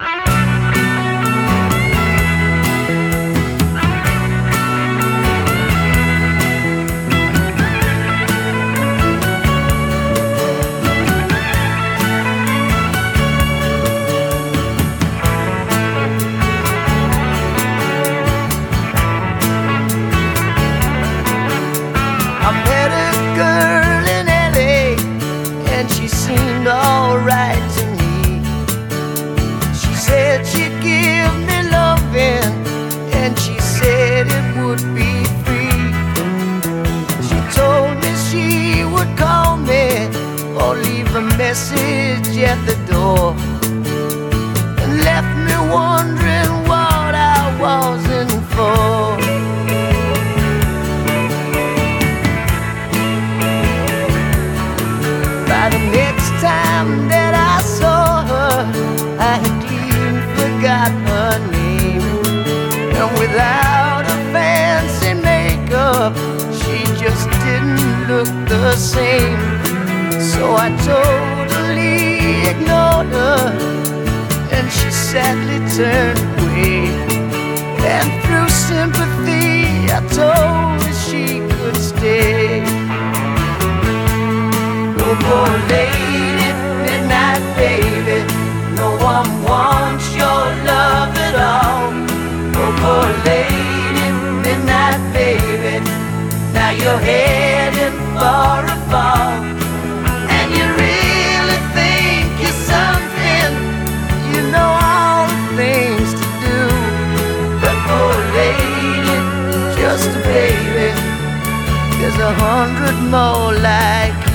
I met a girl in LA and she seemed alright to me. She said she'd give me loving and she said it would be free. She told me she would call me or leave a message at the door, and left me wondering what I was in for. By the next time that I saw her, I had clean forgot her name. And without a fancy makeup, she just didn't look the same. So I totally ignored her, and she sadly turned away. And through sympathy, I told her she could stay. Oh, poor lady, midnight baby, no one wants your love at all. Oh, poor lady, midnight baby, now you're heading for a fall. And you really think you're something, you know all the things to do. But poor lady, just a baby, there's 100 more like you.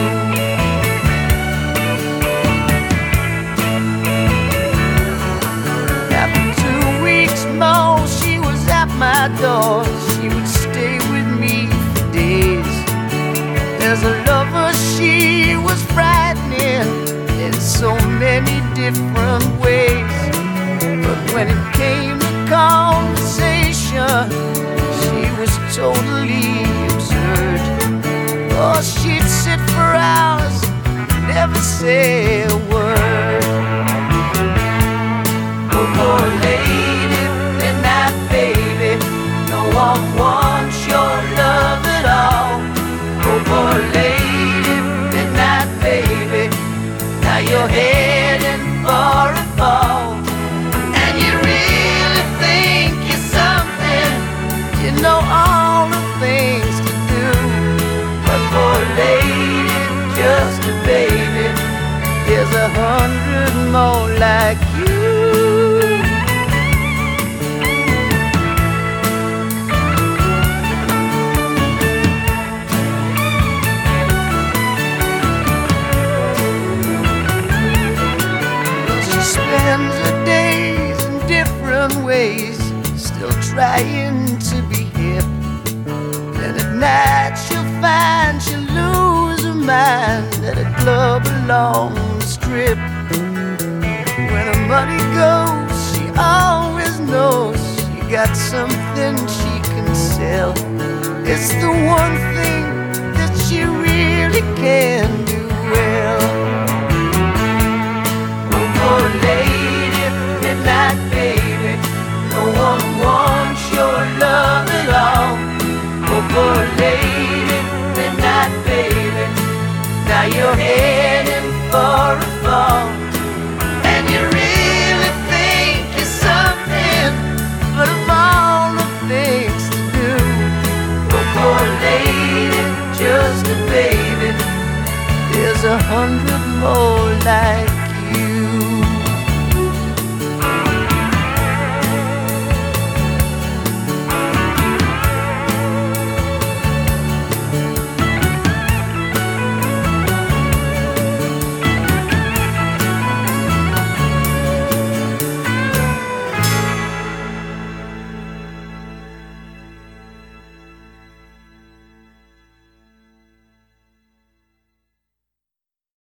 More, she was at my door. She would stay with me for days. As a lover, she was frightening in so many different ways. But when it came to conversation, she was totally absurd. Oh, she'd sit for hours, never say a word. Oh, poor lady, midnight baby, no one wants your love at all. Oh, poor lady, midnight baby, now you're heading for a fall. And you really think you're something, you know all the things to do. But poor lady, just a baby, there's 100 more like you. Spends her days in different ways, still trying to be hip. And at night she'll find she'll lose her mind at a club along the strip. When her money goes, she always knows she got something she can sell. It's the one thing that she really can do well. Oh, lady, midnight baby, no one wants your love at all. Oh, poor lady, midnight baby, now you're heading for a fall. And you really think you're something, but of all the things to do. Oh, poor lady, just a baby, there's 100 more like you.